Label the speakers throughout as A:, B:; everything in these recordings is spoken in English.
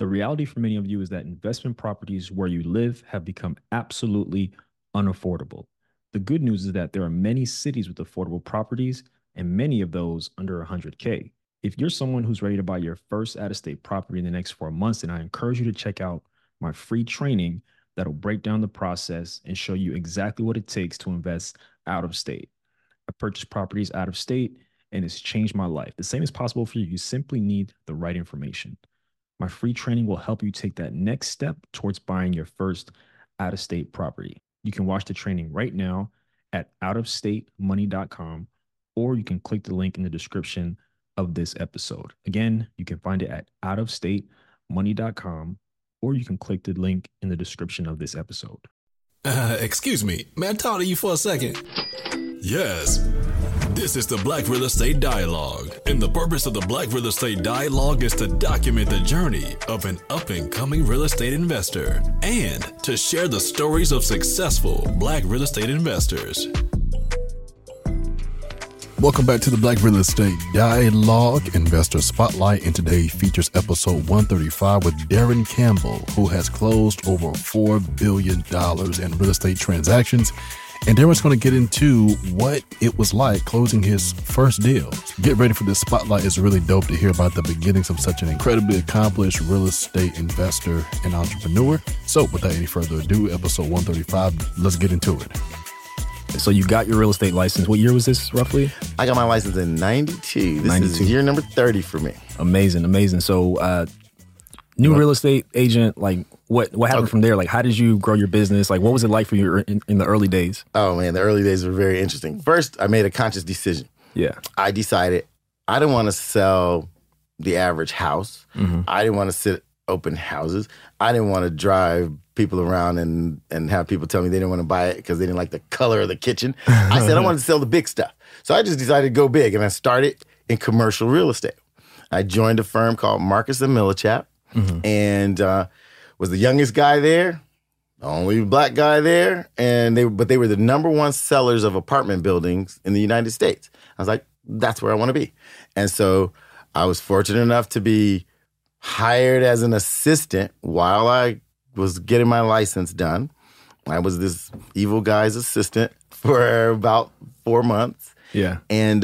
A: The reality for many of you is that investment properties where you live have become absolutely unaffordable. The good news is that there are many cities with affordable properties and many of those under 100K. If you're someone who's ready to buy your first out of state property in the next 4 months, then I encourage you to check out my free training that'll break down the process and show you exactly what it takes to invest out of state. I purchased properties out of state and it's changed my life. The same is possible for you. You simply need the right information. My free training will help you take that next step towards buying your first out of state property. You can watch the training right now at outofstatemoney.com, or you can click the link in the description of this episode. Again, you can find it at outofstatemoney.com, or you can click the link in the description of this episode.
B: Excuse me, may I talk to you for a second? Yes. This is the Black Real Estate Dialogue, and the purpose of the Black Real Estate Dialogue is to document the journey of an up-and-coming real estate investor and to share the stories of successful Black real estate investors. Welcome back to the Black Real Estate Dialogue Investor Spotlight, and today features episode 135 with Darren Campbell, who has closed over $4 billion in real estate transactions. And Darren's going to get into what it was like closing his first deal. Get ready for this spotlight. It's really dope to hear about the beginnings of such an incredibly accomplished real estate investor and entrepreneur. So without any further ado, episode 135, let's get into it.
A: So you got your real estate license. What year was this roughly?
C: I got my license in 92. This is year number 30 for me.
A: Amazing. So new real estate agent, like what happened from there? Like, how did you grow your business? Like, what was it like for you in the early days?
C: Oh, man, the early days were very interesting. First, I made a conscious decision.
A: Yeah.
C: I decided I didn't want to sell the average house. Mm-hmm. I didn't want to sit open houses. I didn't want to drive people around and have people tell me they didn't want to buy it because they didn't like the color of the kitchen. I said I wanted to sell the big stuff. So I just decided to go big, and I started in commercial real estate. I joined a firm called Marcus & Millichap. Mm-hmm. And was the youngest guy there, the only black guy there, but they were the number one sellers of apartment buildings in the United States. I was like, that's where I want to be. And so I was fortunate enough to be hired as an assistant while I was getting my license done. I was this evil guy's assistant for about 4 months.
A: Yeah.
C: And,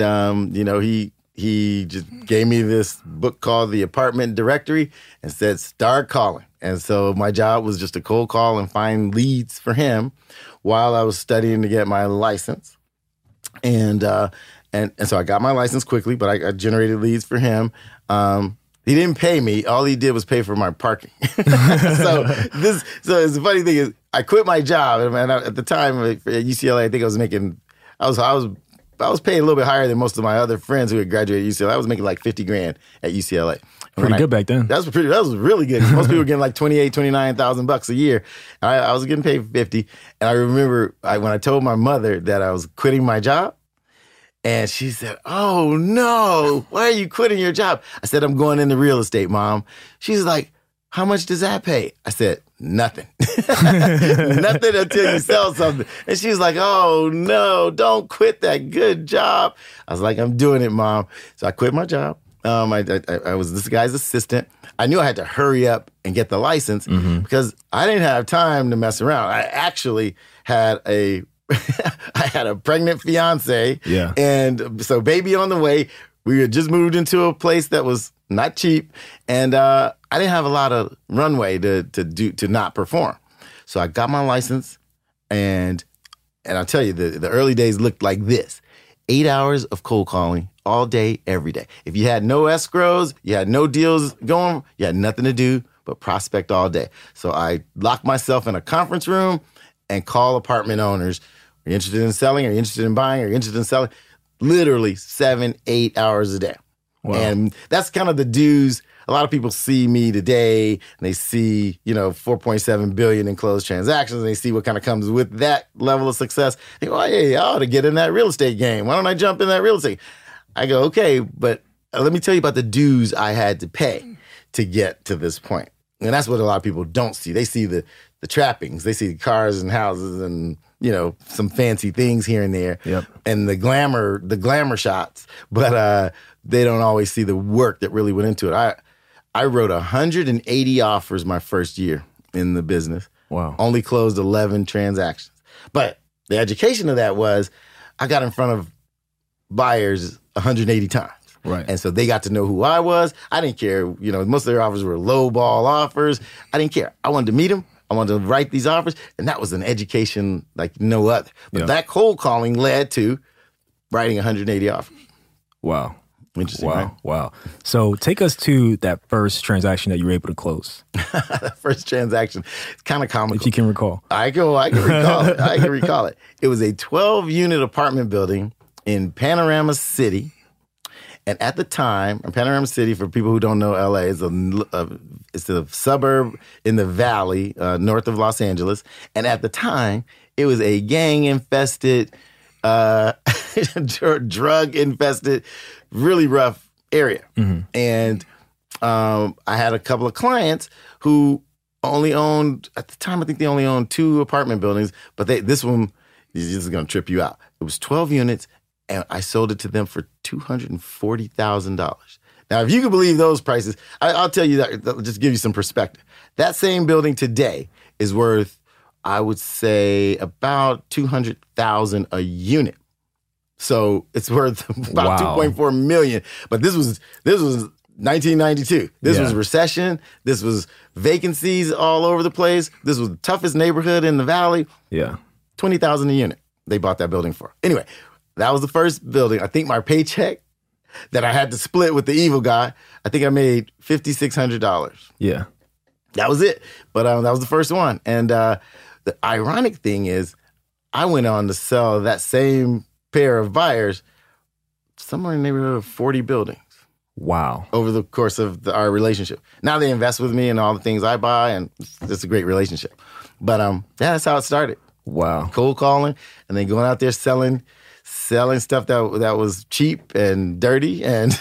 C: he just gave me this book called The Apartment Directory and said, start calling. And so my job was just to cold call and find leads for him while I was studying to get my license. And so I got my license quickly, but I generated leads for him. He didn't pay me. All he did was pay for my parking. So it's the funny thing is I quit my job. And at the time at UCLA, I think I was paid a little bit higher than most of my other friends who had graduated at UCLA. I was making like $50,000 at UCLA.
A: Pretty good back then.
C: That was really good. Most people were getting like $29,000 a year. I was getting paid $50,000. And I remember when I told my mother that I was quitting my job, and she said, "Oh no, why are you quitting your job?" I said, "I'm going into real estate, Mom." She's like, "How much does that pay?" I said, "Nothing." Nothing until you sell something. And she's like, "Oh, no, don't quit that good job." I was like, "I'm doing it, Mom." So I quit my job. I was this guy's assistant. I knew I had to hurry up and get the license because I didn't have time to mess around. I actually had I had a pregnant fiance. Yeah. And so baby on the way. We had just moved into a place that was not cheap, and I didn't have a lot of runway to not perform. So I got my license, and I'll tell you, the early days looked like this: 8 hours of cold calling all day, every day. If you had no escrows, you had no deals going, you had nothing to do but prospect all day. So I locked myself in a conference room and call apartment owners. Are you interested in selling? Are you interested in buying? Are you interested in selling? Literally 7-8 hours a day. Wow. And that's kind of the dues. A lot of people see me today and they see, $4.7 billion in closed transactions, and they see what kind of comes with that level of success. They go, "Oh, yeah, I ought to get in that real estate game. Why don't I jump in that real estate?" I go, "Okay, but let me tell you about the dues I had to pay to get to this point." And that's what a lot of people don't see. They see the trappings. They see cars and houses and, some fancy things here and there.
A: Yep.
C: And the glamour shots. But they don't always see the work that really went into it. I wrote 180 offers my first year in the business.
A: Wow.
C: Only closed 11 transactions. But the education of that was I got in front of buyers 180 times.
A: Right.
C: And so they got to know who I was. I didn't care. You know, most of their offers were low ball offers. I didn't care. I wanted to meet them. I wanted to write these offers. And that was an education like no other. But that cold calling led to writing 180 offers.
A: Wow.
C: Interesting,
A: wow.
C: right?
A: Wow. So take us to that first transaction that you were able to close.
C: That first transaction, it's kind of comical.
A: If you can recall.
C: I can recall it. I can recall it. It was a 12-unit apartment building in Panorama City. And at the time, Panorama City, for people who don't know LA, is it's a suburb in the valley north of Los Angeles. And at the time, it was a gang-infested, drug-infested, really rough area. Mm-hmm. And I had a couple of clients who only owned, at the time, I think they only owned 2 apartment buildings. But this one, this is going to trip you out. It was 12 units. And I sold it to them for $240,000. Now, if you can believe those prices, I'll tell you that, just give you some perspective. That same building today is worth, I would say, about $200,000 a unit. So it's worth about $2.4 million. But this was 1992. This was recession. This was vacancies all over the place. This was the toughest neighborhood in the valley.
A: Yeah,
C: $20,000 a unit. They bought that building for. Anyway. That was the first building. I think my paycheck that I had to split with the evil guy, I think I made $5,600.
A: Yeah.
C: That was it. But that was the first one. And the ironic thing is I went on to sell that same pair of buyers somewhere in the neighborhood of 40 buildings.
A: Wow.
C: Over the course of our relationship. Now they invest with me in all the things I buy, and it's a great relationship. But that's how it started.
A: Wow.
C: Cold calling, and then going out there selling stuff that was cheap and dirty, and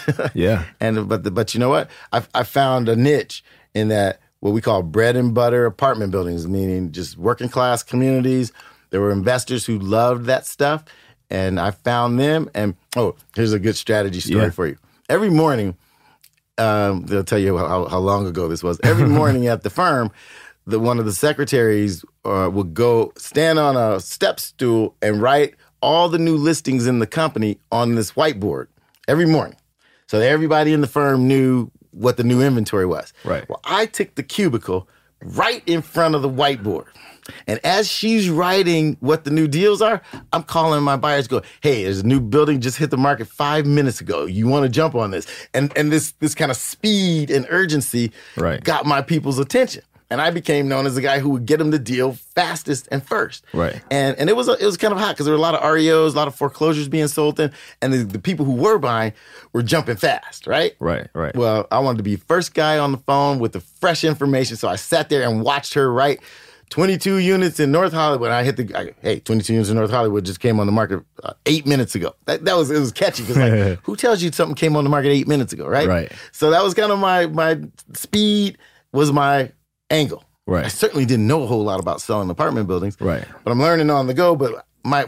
C: but you know what? I found a niche in that what we call bread and butter apartment buildings, meaning just working class communities. There were investors who loved that stuff, and I found them. And here's a good strategy story for you. Every morning, they'll tell you how long ago this was. Every morning at the firm, one of the secretaries would go stand on a step stool and write all the new listings in the company on this whiteboard every morning. So everybody in the firm knew what the new inventory was.
A: Right.
C: Well, I took the cubicle right in front of the whiteboard. And as she's writing what the new deals are, I'm calling my buyers, go, hey, there's a new building just hit the market 5 minutes ago. You want to jump on this? And this kind of speed and urgency got my people's attention. And I became known as the guy who would get them the deal fastest and first.
A: Right.
C: And it was kind of hot because there were a lot of REOs, a lot of foreclosures being sold then. And the people who were buying were jumping fast, right?
A: Right.
C: Well, I wanted to be first guy on the phone with the fresh information. So I sat there and watched her write 22 units in North Hollywood. I hit 22 units in North Hollywood just came on the market 8 minutes ago. It was catchy because who tells you something came on the market 8 minutes ago, right?
A: Right.
C: So that was kind of my speed was my angle.
A: Right.
C: I certainly didn't know a whole lot about selling apartment buildings.
A: Right.
C: But I'm learning on the go. But my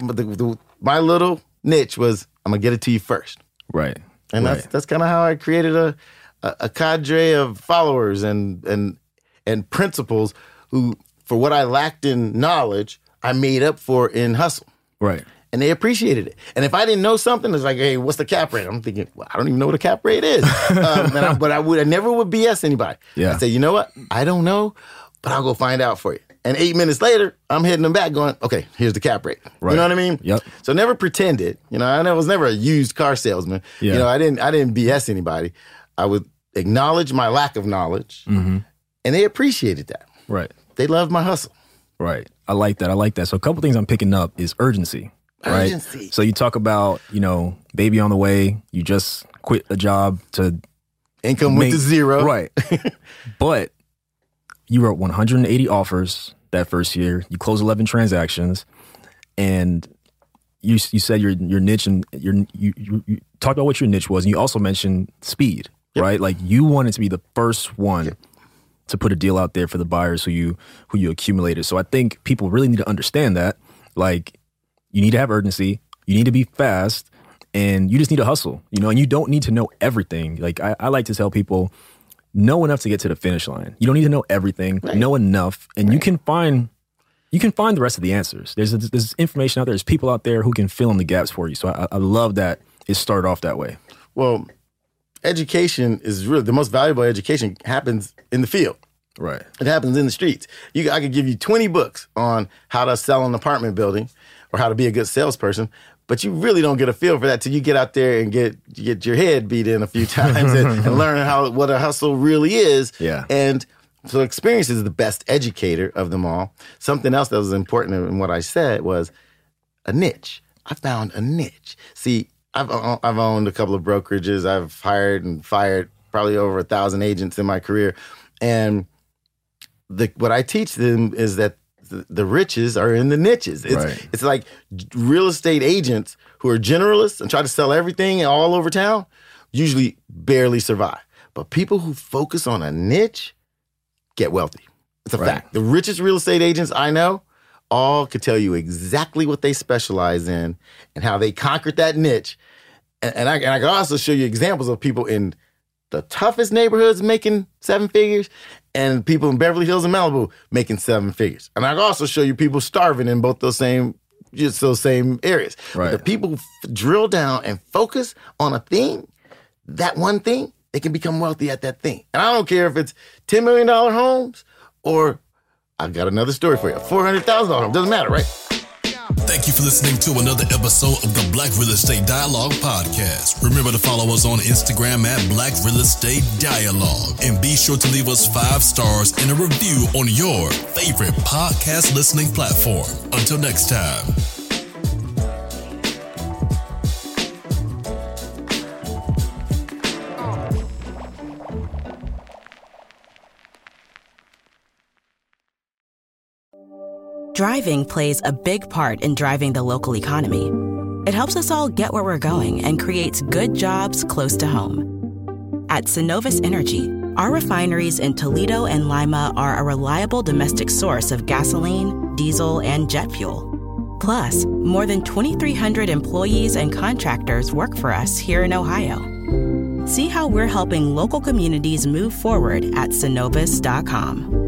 C: little niche was I'm gonna get it to you first.
A: Right.
C: And that's kind of how I created a cadre of followers and principals who, for what I lacked in knowledge, I made up for in hustle.
A: Right.
C: And they appreciated it. And if I didn't know something, it's like, hey, what's the cap rate? I'm thinking, well, I don't even know what a cap rate is. But I never would BS anybody.
A: Yeah.
C: I'd say, you know what? I don't know, but I'll go find out for you. And 8 minutes later, I'm hitting them back going, okay, here's the cap rate.
A: Right.
C: You know what I mean?
A: Yep.
C: So never pretended. I was never a used car salesman.
A: Yeah.
C: I didn't BS anybody. I would acknowledge my lack of knowledge, and they appreciated that.
A: Right.
C: They loved my hustle.
A: Right. I like that. So a couple things I'm picking up is urgency. Right.
C: Urgency.
A: So you talk about, baby on the way. You just quit a job to
C: income went to zero.
A: Right. But you wrote 180 offers that first year. You closed 11 transactions, and you said your niche, and you talked about what your niche was, and you also mentioned speed. Yep. Right. Like you wanted to be the first one to put a deal out there for the buyers who you accumulated. So I think people really need to understand that. Like, you need to have urgency. You need to be fast, and you just need to hustle, and you don't need to know everything. Like I like to tell people, know enough to get to the finish line. You don't need to know everything. Right. Know enough, and you can find the rest of the answers. There's information out there. There's people out there who can fill in the gaps for you. So I love that it started off that way.
C: Well, education is really the most valuable education happens in the field.
A: Right.
C: It happens in the streets. I could give you 20 books on how to sell an apartment building or how to be a good salesperson, but you really don't get a feel for that till you get out there and get your head beat in a few times and learn what a hustle really is.
A: Yeah.
C: And so experience is the best educator of them all. Something else that was important in what I said was a niche. I found a niche. See, I've owned a couple of brokerages. I've hired and fired probably over 1,000 agents in my career. And what I teach them is that the riches are in the niches. It's like real estate agents who are generalists and try to sell everything all over town usually barely survive. But people who focus on a niche get wealthy. It's a fact. The richest real estate agents I know all could tell you exactly what they specialize in and how they conquered that niche. And I can also show you examples of people in the toughest neighborhoods making 7 figures and people in Beverly Hills and Malibu making 7 figures. And I can also show you people starving in both those same areas.
A: Right.
C: But the people who drill down and focus on a thing, that one thing, they can become wealthy at that thing. And I don't care if it's $10 million homes or I've got another story for you, $400,000 home. Doesn't matter, right?
B: Thank you for listening to another episode of the Black Real Estate Dialogue podcast. Remember to follow us on Instagram at Black Real Estate Dialogue. And be sure to leave us 5 stars and a review on your favorite podcast listening platform. Until next time.
D: Driving plays a big part in driving the local economy. It helps us all get where we're going and creates good jobs close to home. At Synovus Energy, our refineries in Toledo and Lima are a reliable domestic source of gasoline, diesel, and jet fuel. Plus, more than 2,300 employees and contractors work for us here in Ohio. See how we're helping local communities move forward at Synovus.com.